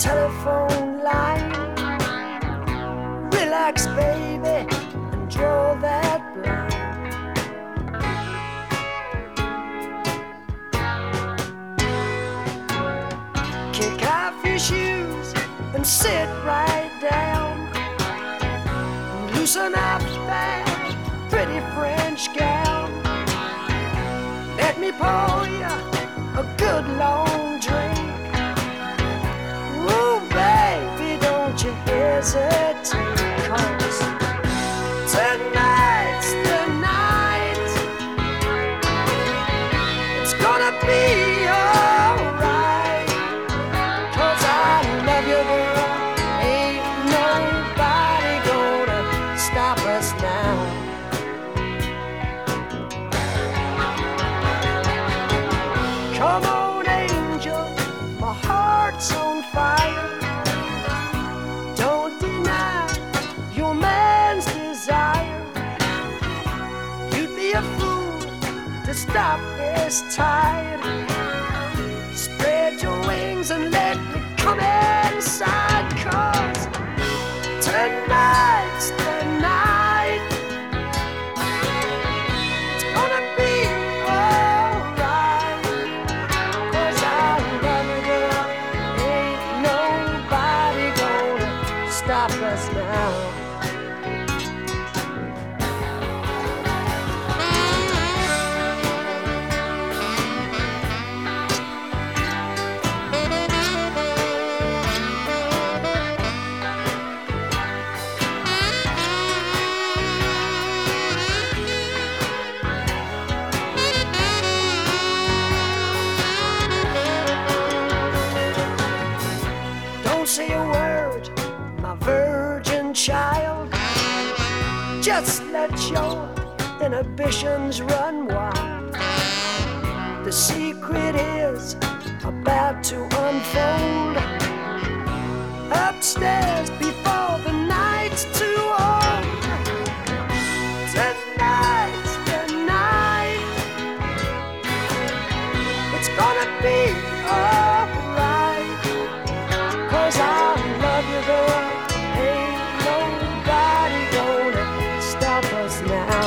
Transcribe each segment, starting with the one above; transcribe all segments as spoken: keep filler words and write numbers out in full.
telephone line. Relax, baby, and draw that blind. Kick off your shoes and sit right down. Loosen up that pretty French gown. Let me pour you a good long drink. Oh, baby, don't you hesitate, 'cause tonight's the night. It's gonna be alright, 'cause I love you, girl. Ain't nobody gonna stop us now. Come on, angel, my heart's on fire. Don't deny your man's desire. You'd be a fool to stop this tide. Spread your wings and let me come inside, 'cause tonight's the night. It's gonna be alright, 'cause I love you, girl. Ain't nobody gonna stop us now. Don't say a word, my virgin child. Just let your inhibitions run wild. The secret is about to unfold. Upstairs before the night's too old. Tonight's the night. It's gonna be alright, 'cause I love you, girl. Ain't nobody gonna stop us now.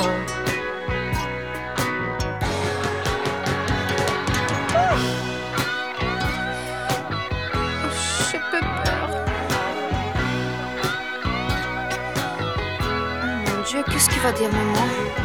J'ai peu peur. Oh mon Dieu, qu'est-ce qu'il va dire maman?